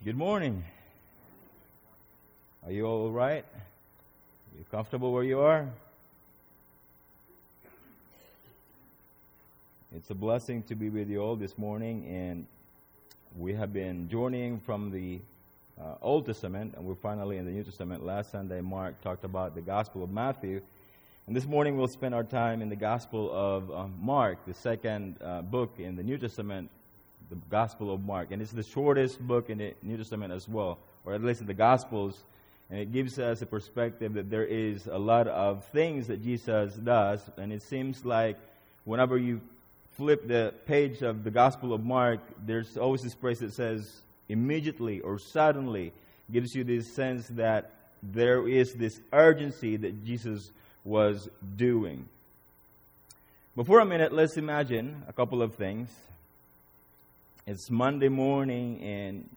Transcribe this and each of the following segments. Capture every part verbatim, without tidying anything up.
Good morning. Are you all right? Are you comfortable where you are? It's a blessing to be with you all this morning, and we have been journeying from the uh, Old Testament, and we're finally in the New Testament. Last Sunday, Mark talked about the Gospel of Matthew, and this morning we'll spend our time in the Gospel of uh, Mark, the second uh, book in the New Testament, the Gospel of Mark. And it's the shortest book in the New Testament as well, or at least in the Gospels. And it gives us a perspective that there is a lot of things that Jesus does. And it seems like whenever you flip the page of the Gospel of Mark, there's always this phrase that says, immediately or suddenly, gives you this sense that there is this urgency that Jesus was doing. But for a minute, let's imagine a couple of things. It's Monday morning and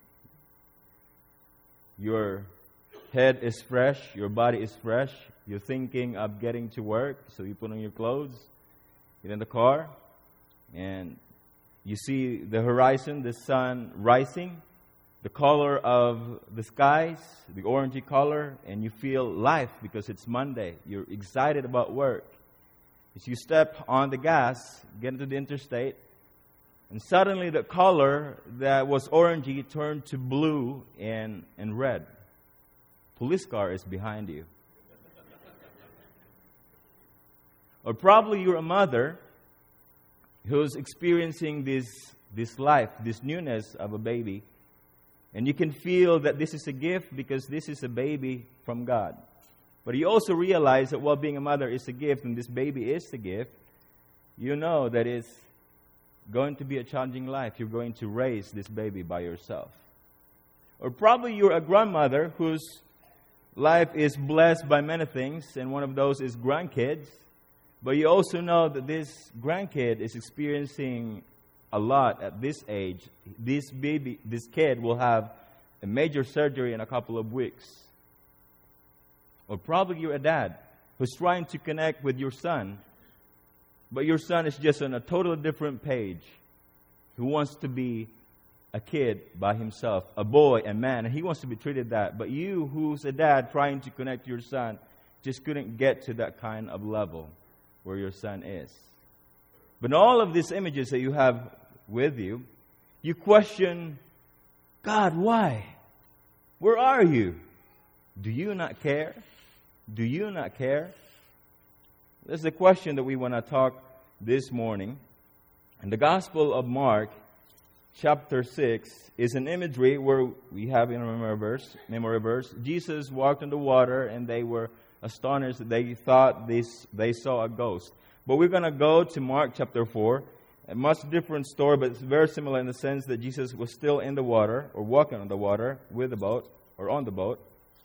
your head is fresh, your body is fresh. You're thinking of getting to work, so you put on your clothes, get in the car, and you see the horizon, the sun rising, the color of the skies, the orangey color, and you feel life because it's Monday. You're excited about work. As you step on the gas, get into the interstate, and suddenly the color that was orangey turned to blue and, and red. Police car is behind you. Or probably you're a mother who's experiencing this, this life, this newness of a baby. And you can feel that this is a gift because this is a baby from God. But you also realize that while being a mother is a gift and this baby is a gift, you know that it's going to be a challenging life. You're going to raise this baby by yourself. Or probably you're a grandmother whose life is blessed by many things, and one of those is grandkids. But you also know that this grandkid is experiencing a lot at this age. This baby, this kid will have a major surgery in a couple of weeks. Or probably you're a dad who's trying to connect with your son, but your son is just on a totally different page. He wants to be a kid by himself, a boy, a man, and he wants to be treated that. But you, who's a dad trying to connect to your son, just couldn't get to that kind of level where your son is. But in all of these images that you have with you, you question, God, why? Where are you? Do you not care? Do you not care? That's the question that we want to talk this morning. And the Gospel of Mark, chapter six, is an imagery where we have in a memory verse, memory verse. Jesus walked on the water, and they were astonished that they thought this they saw a ghost. But we're going to go to Mark chapter four, a much different story, but it's very similar in the sense that Jesus was still in the water, or walking on the water with the boat, or on the boat.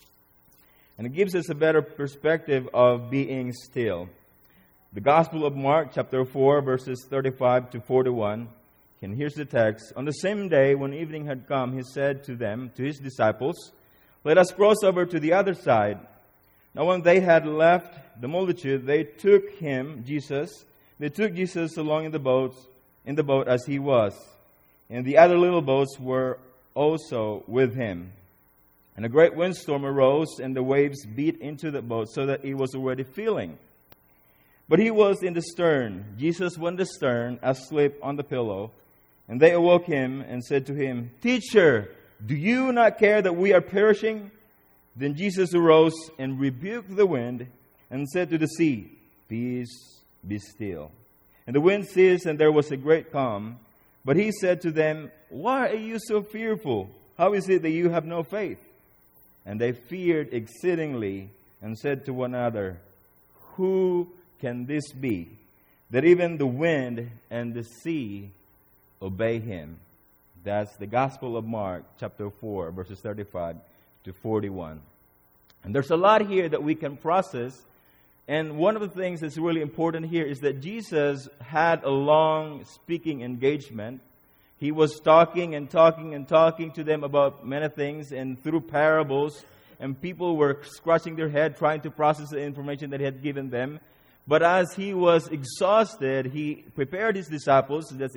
And it gives us a better perspective of being still. The Gospel of Mark, chapter four, verses thirty-five to forty-one. And here's the text. On the same day, when evening had come, he said to them, to his disciples, "Let us cross over to the other side." Now when they had left the multitude, they took him, Jesus, they took Jesus along in the boat, in the boat as he was. And the other little boats were also with him. And a great windstorm arose, and the waves beat into the boat, so that it was already filling. But he was in the stern. Jesus was in the stern, asleep on the pillow. And they awoke him and said to him, "Teacher, do you not care that we are perishing?" Then Jesus arose and rebuked the wind and said to the sea, "Peace, be still." And the wind ceased, and there was a great calm. But he said to them, "Why are you so fearful? How is it that you have no faith?" And they feared exceedingly and said to one another, "Who can this be, that even the wind and the sea obey him?" That's the Gospel of Mark, chapter four, verses thirty-five to forty-one. And there's a lot here that we can process. And one of the things that's really important here is that Jesus had a long speaking engagement. He was talking and talking and talking to them about many things and through parables. And people were scratching their head trying to process the information that he had given them. But as he was exhausted, he prepared his disciples, that's in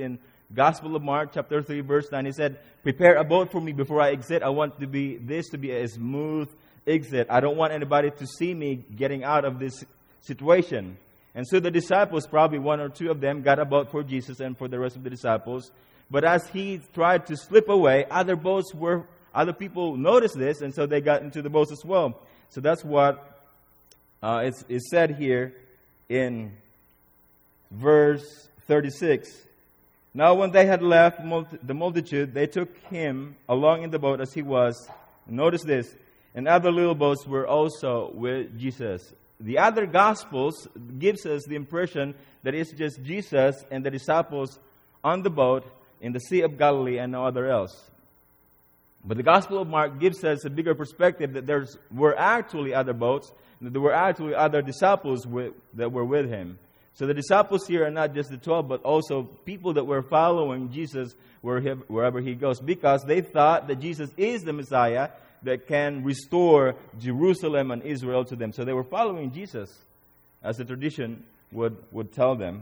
Gospel of Mark, chapter three, verse nine. He said, "Prepare a boat for me before I exit. I want to be this to be a smooth exit. I don't want anybody to see me getting out of this situation." And so the disciples, probably one or two of them, got a boat for Jesus and for the rest of the disciples. But as he tried to slip away, other boats were, other people noticed this, and so they got into the boats as well. So that's what uh, it's, it's said here in verse thirty-six. "Now when they had left the multitude, they took him along in the boat as he was." Notice this. "And other little boats were also with Jesus." The other Gospels gives us the impression that it's just Jesus and the disciples on the boat in the Sea of Galilee and no other else. But the Gospel of Mark gives us a bigger perspective that there were actually other boats, and that there were actually other disciples with, that were with him. So the disciples here are not just the twelve, but also people that were following Jesus wherever he goes, because they thought that Jesus is the Messiah that can restore Jerusalem and Israel to them. So they were following Jesus, as the tradition would, would tell them.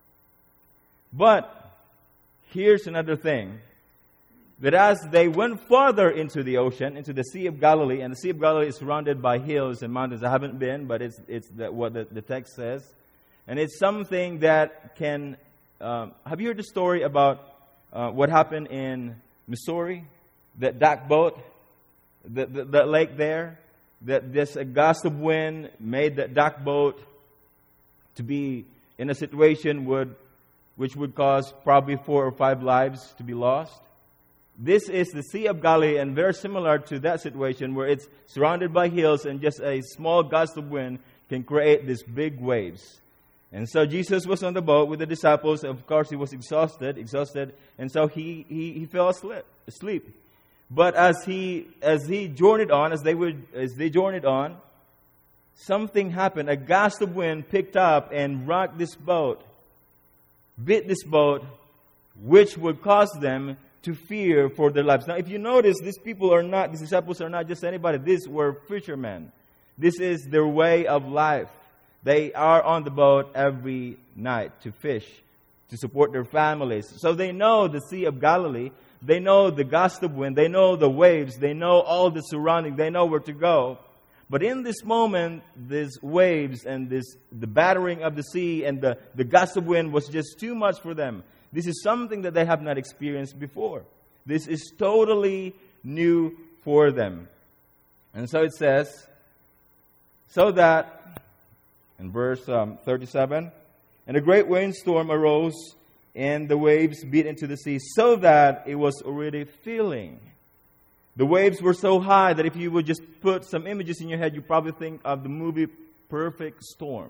But here's another thing, that as they went farther into the ocean, into the Sea of Galilee, and the Sea of Galilee is surrounded by hills and mountains. I haven't been, but it's it's the, what the, the text says. And it's something that can... Um, have you heard the story about uh, what happened in Missouri? That dock boat? That, that, that lake there? That this a gust of wind made that dock boat to be in a situation would, which would cause probably four or five lives to be lost. This is the Sea of Galilee, and very similar to that situation where it's surrounded by hills and just a small gust of wind can create these big waves. And so Jesus was on the boat with the disciples. Of course, he was exhausted, exhausted, and so he he, he fell asleep. asleep. But as he as he journeyed on, as they would as they journeyed on, something happened. A gust of wind picked up and rocked this boat, bit this boat, which would cause them to fear for their lives. Now, if you notice, these people are not, these disciples are not just anybody. These were fishermen. This is their way of life. They are on the boat every night to fish, to support their families. So they know the Sea of Galilee. They know the gust of wind. They know the waves. They know all the surrounding. They know where to go. But in this moment, these waves and this the battering of the sea and the, the gust of wind was just too much for them. This is something that they have not experienced before. This is totally new for them. And so it says, so that, in verse um, thirty-seven, "And a great windstorm arose, and the waves beat into the sea, so that it was already filling." The waves were so high that if you would just put some images in your head, you probably think of the movie Perfect Storm.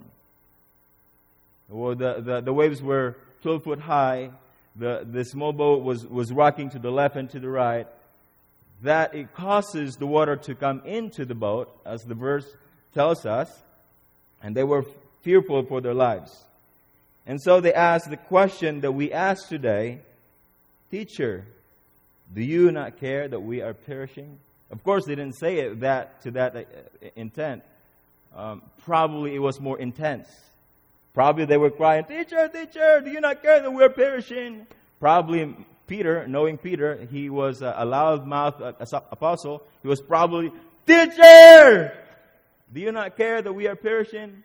Or the, the, the waves were twelve foot high. The, the small boat was, was rocking to the left and to the right. That it causes the water to come into the boat, as the verse tells us. And they were fearful for their lives. And so they asked the question that we ask today, "Teacher, do you not care that we are perishing?" Of course, they didn't say it that to that intent. Um, probably it was more intense. Probably they were crying, "Teacher, teacher, do you not care that we're perishing?" Probably Peter, knowing Peter, he was a loud-mouthed apostle. He was probably, "Teacher, do you not care that we are perishing?"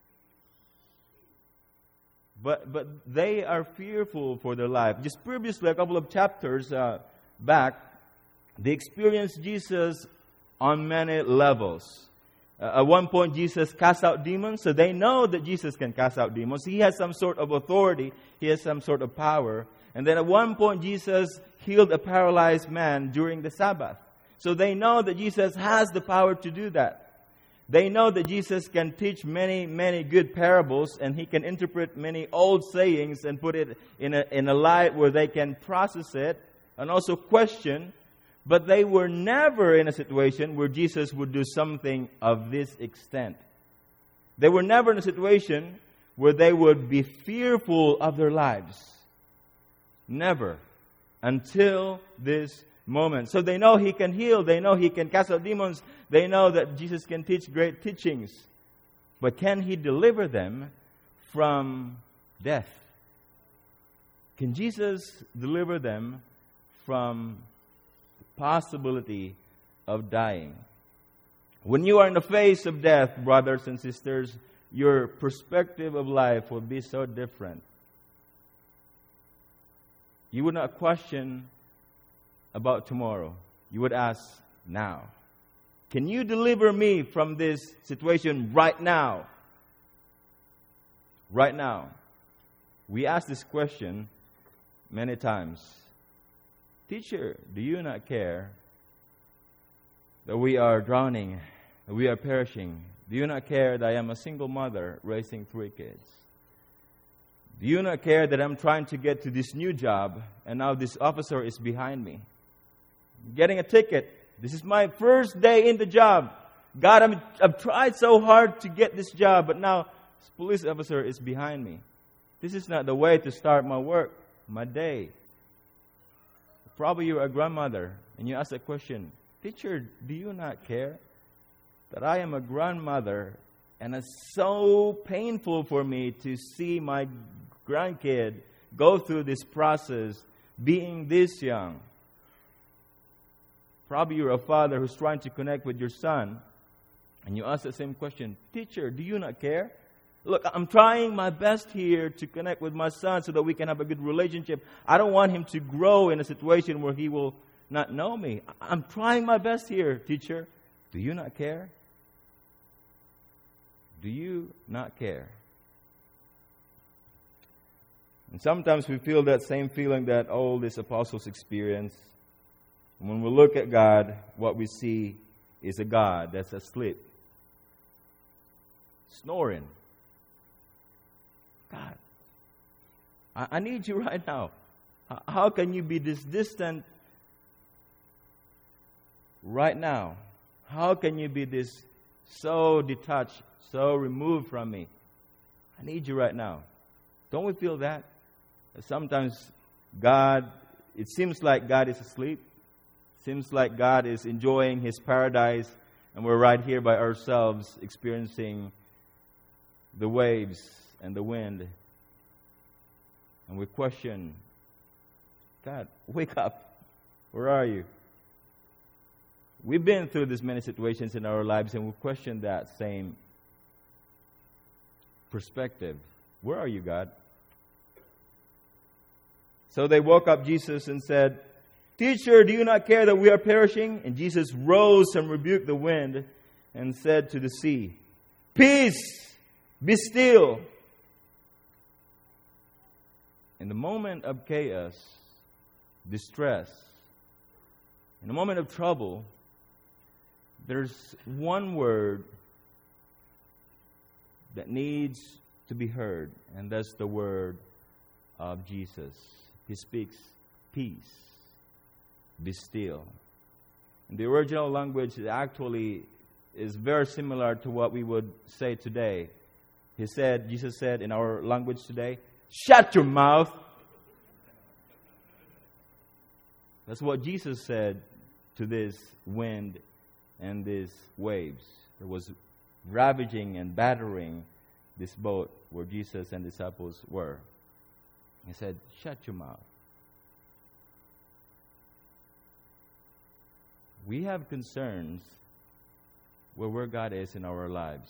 But but they are fearful for their life. Just previously, a couple of chapters uh, back, they experienced Jesus on many levels. Uh, at one point, Jesus cast out demons, so they know that Jesus can cast out demons. He has some sort of authority. He has some sort of power. And then at one point, Jesus healed a paralyzed man during the Sabbath. So they know that Jesus has the power to do that. They know that Jesus can teach many, many good parables, and He can interpret many old sayings and put it in a, in a light where they can process it and also question. But they were never in a situation where Jesus would do something of this extent. They were never in a situation where they would be fearful of their lives. Never. Until this moment. So they know He can heal. They know He can cast out demons. They know that Jesus can teach great teachings. But can He deliver them from death? Can Jesus deliver them from the possibility of dying? When you are in the face of death, brothers and sisters, your perspective of life will be so different. You would not question about tomorrow. You would ask, now. Can you deliver me from this situation right now? Right now. We ask this question many times. Teacher, do you not care that we are drowning, that we are perishing? Do you not care that I am a single mother raising three kids? Do you not care that I'm trying to get to this new job and now this officer is behind me? Getting a ticket. This is my first day in the job. God, I'm, I've tried so hard to get this job, but now this police officer is behind me. This is not the way to start my work, my day. Probably you're a grandmother and you ask a question, Teacher, do you not care that I am a grandmother and it's so painful for me to see my grandkid go through this process being this young? Probably you're a father who's trying to connect with your son and you ask the same question, Teacher, do you not care? Look, I'm trying my best here to connect with my son so that we can have a good relationship. I don't want him to grow in a situation where he will not know me. I'm trying my best here, teacher. Do you not care? Do you not care? And sometimes we feel that same feeling that all these apostles experienced. When we look at God, what we see is a God that's asleep, snoring. God, I, I need you right now. How can you be this distant right now? How can you be this so detached, so removed from me? I need you right now. Don't we feel that? Sometimes God, it seems like God is asleep. Seems like God is enjoying His paradise and we're right here by ourselves experiencing the waves and the wind. And we question, God, wake up. Where are you? We've been through this many situations in our lives and we question that same perspective. Where are you, God? So they woke up Jesus and said, Teacher, do you not care that we are perishing? And Jesus rose and rebuked the wind and said to the sea, Peace, be still. In the moment of chaos, distress, in a moment of trouble, there's one word that needs to be heard, and that's the word of Jesus. He speaks peace. Be still. In the original language, it actually is very similar to what we would say today. He said, Jesus said in our language today, shut your mouth. That's what Jesus said to this wind and these waves. It was ravaging and battering this boat where Jesus and disciples were. He said, shut your mouth. We have concerns where, where God is in our lives.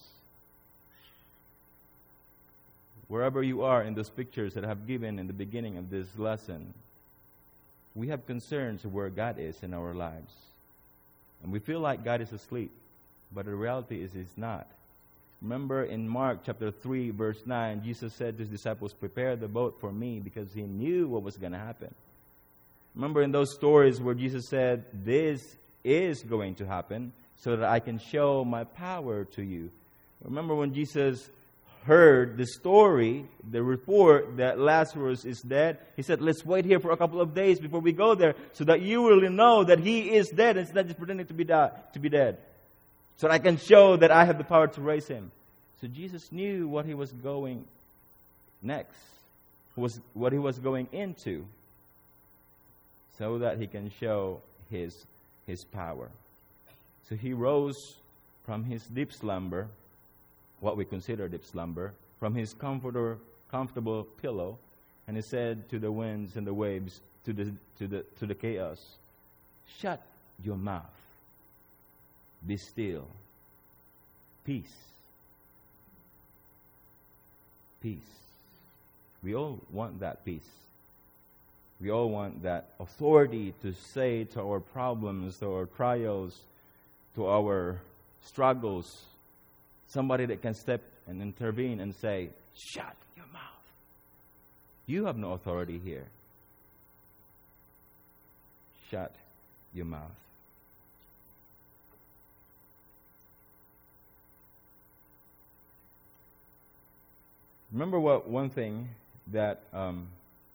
Wherever you are in those pictures that I have given in the beginning of this lesson, we have concerns where God is in our lives. And we feel like God is asleep, but the reality is He's not. Remember in Mark chapter three, verse nine, Jesus said to His disciples, prepare the boat for me, because He knew what was going to happen. Remember in those stories where Jesus said, this is going to happen so that I can show my power to you. Remember when Jesus heard the story, the report that Lazarus is dead, He said, let's wait here for a couple of days before we go there so that you will know that he is dead instead of just pretending to be, di- to be dead. So that I can show that I have the power to raise him. So Jesus knew what He was going next, was what He was going into, so that He can show His His power. So He rose from His deep slumber, what we consider deep slumber, from His comforter, comfortable pillow, And he said to the winds and the waves, to the to the to the chaos, shut your mouth. Be still. Peace. Peace. We all want that peace. We all want that authority to say to our problems, to our trials, to our struggles, somebody that can step and intervene and say, shut your mouth. You have no authority here. Shut your mouth. Remember what one thing that um,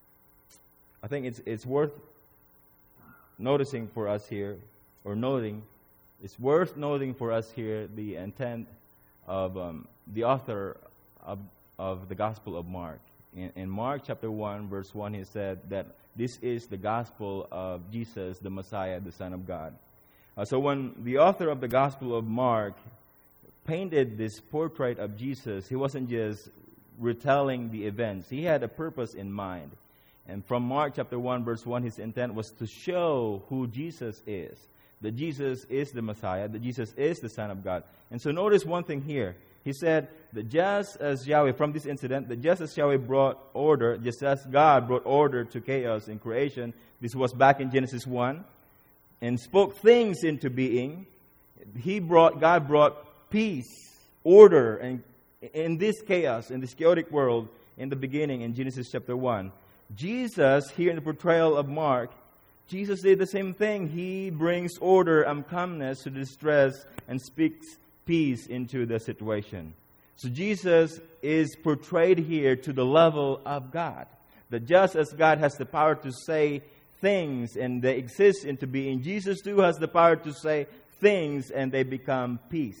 I think it's it's worth noticing for us here, or noting, it's worth noting for us here the intent of um, the author of of the Gospel of Mark. In, in Mark chapter one, verse one, he said that this is the gospel of Jesus, the Messiah, the Son of God. Uh, so when the author of the Gospel of Mark painted this portrait of Jesus, he wasn't just retelling the events. He had a purpose in mind. And from Mark chapter one, verse one, his intent was to show who Jesus is. That Jesus is the Messiah, that Jesus is the Son of God. And so notice one thing here. He said that just as Yahweh, from this incident, that just as Yahweh brought order, just as God brought order to chaos in creation, this was back in Genesis one, and spoke things into being, He brought, God brought peace, order, and in this chaos, in this chaotic world, in the beginning, in Genesis chapter one. Jesus, here in the portrayal of Mark, Jesus did the same thing. He brings order and calmness to distress and speaks peace into the situation. So Jesus is portrayed here to the level of God. That just as God has the power to say things and they exist into being, Jesus too has the power to say things and they become peace.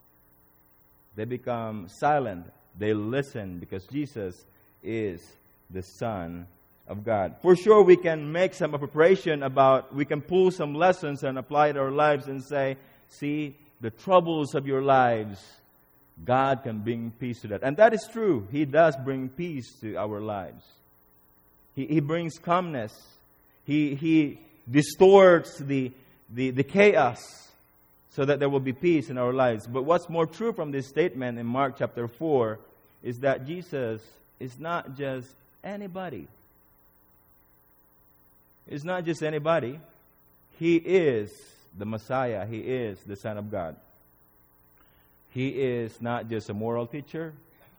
They become silent. They listen because Jesus is the Son of God. For sure, we can make some preparation about, we can pull some lessons and apply it to our lives and say, see, the troubles of your lives, God can bring peace to that. And that is true. He does bring peace to our lives. He, he brings calmness. He, he distorts the, the, the chaos so that there will be peace in our lives. But what's more true from this statement in Mark chapter four is that Jesus is not just anybody. He's not just anybody. He is the Messiah. He is the Son of God. He is not just a moral teacher.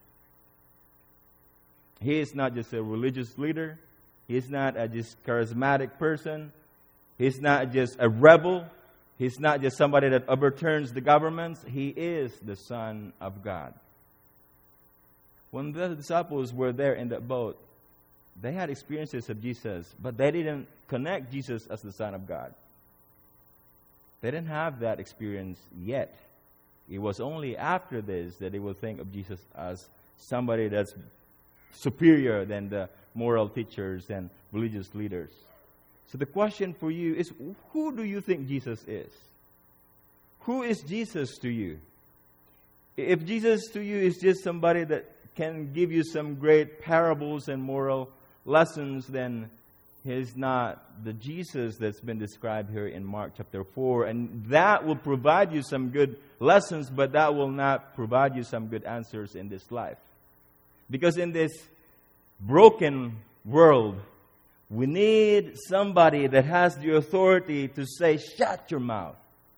He is not just a religious leader. He is not a just charismatic person. He's not just a rebel. He's not just somebody that overturns the governments. He is the Son of God. When the disciples were there in the boat, they had experiences of Jesus, but they didn't connect Jesus as the Son of God. They didn't have that experience yet. It was only after this that they will think of Jesus as somebody that's superior than the moral teachers and religious leaders. So the question for you is, who do you think Jesus is? Who is Jesus to you? If Jesus to you is just somebody that can give you some great parables and moral lessons, then He's not the Jesus that's been described here in Mark chapter four. And that will provide you some good lessons, but that will not provide you some good answers in this life. Because in this broken world, we need somebody that has the authority to say, shut your mouth.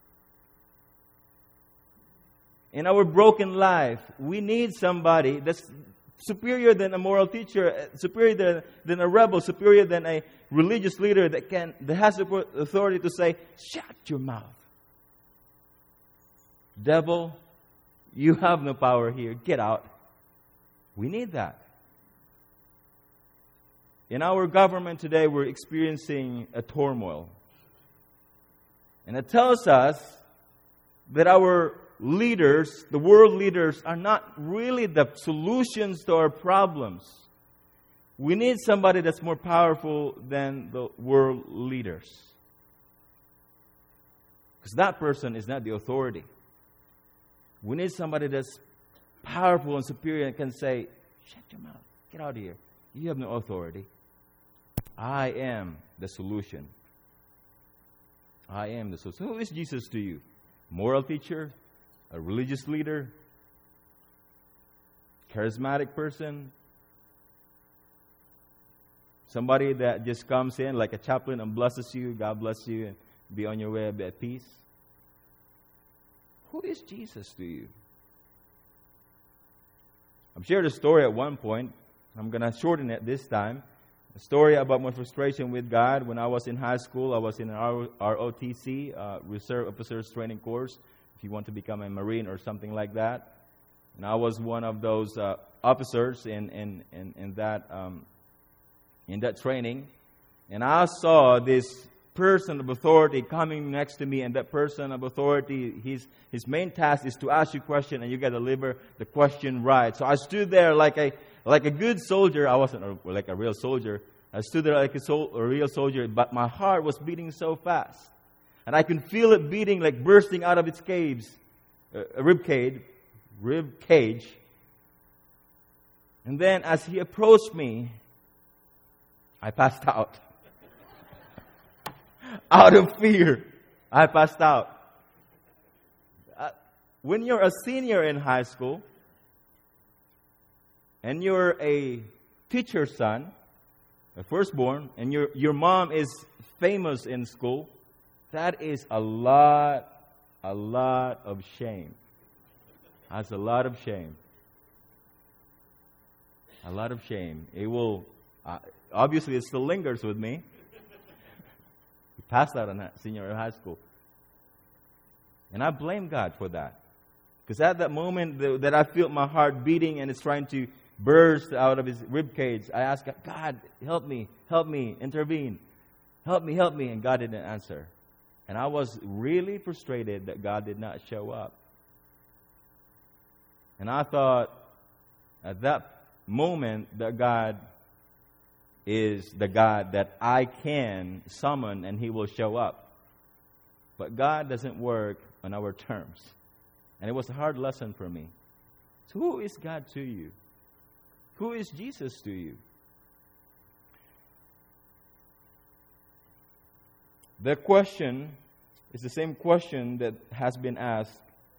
In our broken life, we need somebody that's superior than a moral teacher, superior than, than a rebel, superior than a religious leader that can that has the authority to say, shut your mouth. Devil, you have no power here. Get out. We need that. In our government today, we're experiencing a turmoil. And it tells us that our leaders, the world leaders, are not really the solutions to our problems. We need somebody that's more powerful than the world leaders. Because that person is not the authority. We need somebody that's powerful and superior and can say, shut your mouth, get out of here. You have no authority. I am the solution. I am the solution. Who is Jesus to you? Moral teacher? A religious leader? Charismatic person? Somebody that just comes in like a chaplain and blesses you, God bless you, and be on your way at peace? Who is Jesus to you? I've shared a story at one point. I'm going to shorten it this time. A story about my frustration with God. When I was in high school, I was in an R O T C, uh, Reserve Officers Training Course, if you want to become a Marine or something like that. And I was one of those uh, officers in, in, in, in, that, um, in that training. And I saw this person of authority coming next to me, and that person of authority, his his main task is to ask you a question, and you got to deliver the question right. So I stood there like a like a good soldier. I wasn't a, like a real soldier. I stood there like a, sol- a real soldier, but my heart was beating so fast, and I could feel it beating like bursting out of its caves, uh, a rib cage, rib cage. And then as he approached me, I passed out. Out of fear, I passed out. Uh, when you're a senior in high school, and you're a teacher's son, a firstborn, and your your mom is famous in school, that is a lot, a lot of shame. That's a lot of shame. A lot of shame. It will, uh, obviously it still lingers with me. Passed out in senior in high school. And I blame God for that. Because at that moment that I felt my heart beating and it's trying to burst out of his rib cage, I asked God, God, help me, help me, intervene. Help me, help me. And God didn't answer. And I was really frustrated that God did not show up. And I thought at that moment that God is the God that I can summon and He will show up. But God doesn't work on our terms. And it was a hard lesson for me. So who is God to you? Who is Jesus to you? The question is the same question that has been asked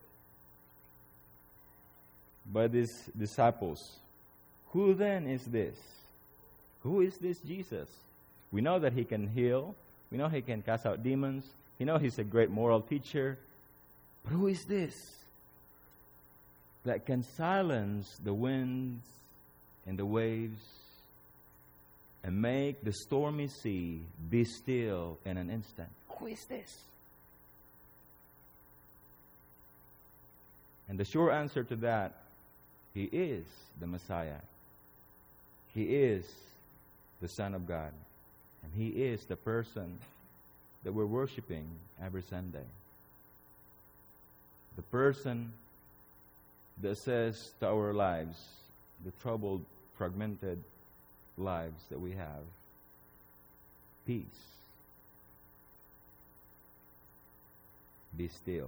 by these disciples. Who then is this? Who is this Jesus? We know that He can heal. We know He can cast out demons. We know He's a great moral teacher. But who is this that can silence the winds and the waves and make the stormy sea be still in an instant? Who is this? And the sure answer to that, He is the Messiah. He is the Son of God. And He is the person that we're worshiping every Sunday. The person that says to our lives, the troubled, fragmented lives that we have, peace. Be still.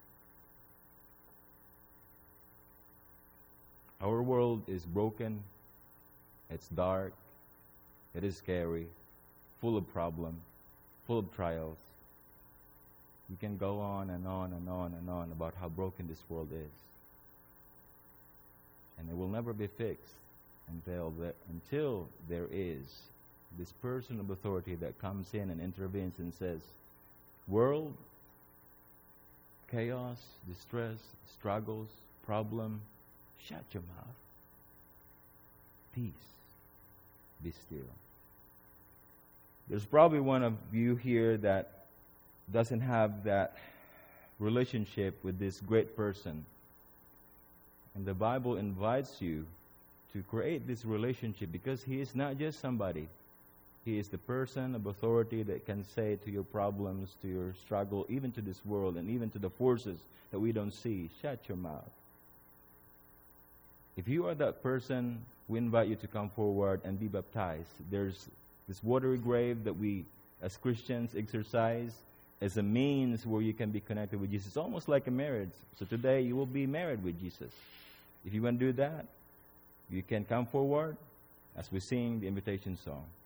Our world is broken. It's dark. It is scary, full of problems, full of trials. You can go on and on and on and on about how broken this world is. And it will never be fixed until, the, until there is this person of authority that comes in and intervenes and says, world, chaos, distress, struggles, problem, shut your mouth. Peace. Be still. There's probably one of you here that doesn't have that relationship with this great person. And the Bible invites you to create this relationship because He is not just somebody. He is the person of authority that can say to your problems, to your struggle, even to this world and even to the forces that we don't see, shut your mouth. If you are that person, we invite you to come forward and be baptized. There's this watery grave that we, as Christians, exercise as a means where you can be connected with Jesus. It's almost like a marriage. So today, you will be married with Jesus. If you want to do that, you can come forward as we sing the invitation song.